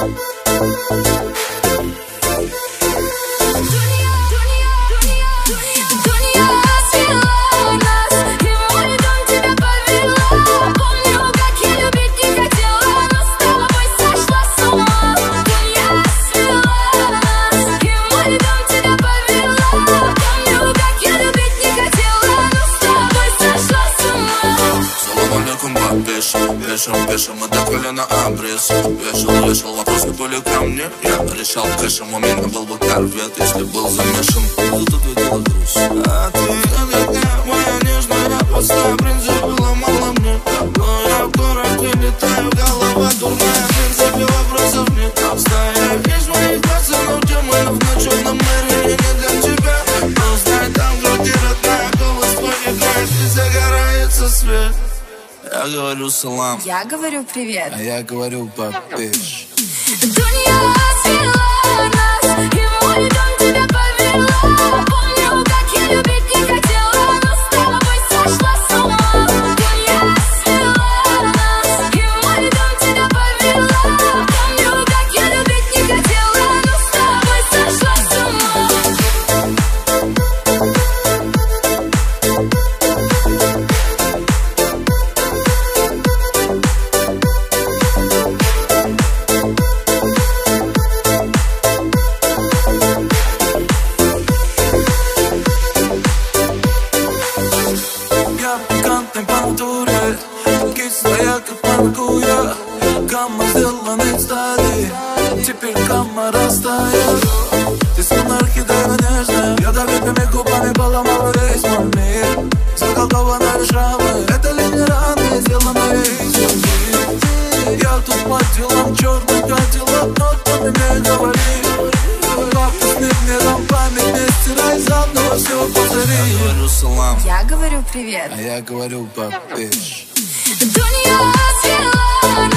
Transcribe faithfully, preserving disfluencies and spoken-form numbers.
Пешим, пешим, мы докрыли на обрез. Вешал, вешал, вопросы были ко мне. Я решал кэшем, у меня был бы корвет, если был замешан. Зато ты делал груз. А ты, дорогая моя нежная, просто в принципе было мало мне. Но я в городе летаю, голова дурная, в принципе вопросов нет. Стоя из моих глаз, но темы в ночном мэре не для тебя. Но знай, там, где родная, голос твой играет, и загорается свет. Я говорю салам, я говорю привет, а я говорю папиш. Дунья свела нас, и мой дом тебя повела. Помню, как я любить не хотела, но с тобой сошла с ума. Дунья свела нас, и мой дом тебя повела. Помню, как я любить не хотела, но с тобой сошла с ума. Гамма сделана из стали, теперь гамма растает. Ты словно орхидея нежная, ядовитыми губами поломала весь мой мир. Заколдованная шрамы, это ли не раны, сделанные из любви. Я тут по делам черный кадиллак, но ты мне говори. Папусный мне дам память, не стирай заново, все повтори. Я говорю салам, я говорю привет, а я говорю папиш. Дунья свела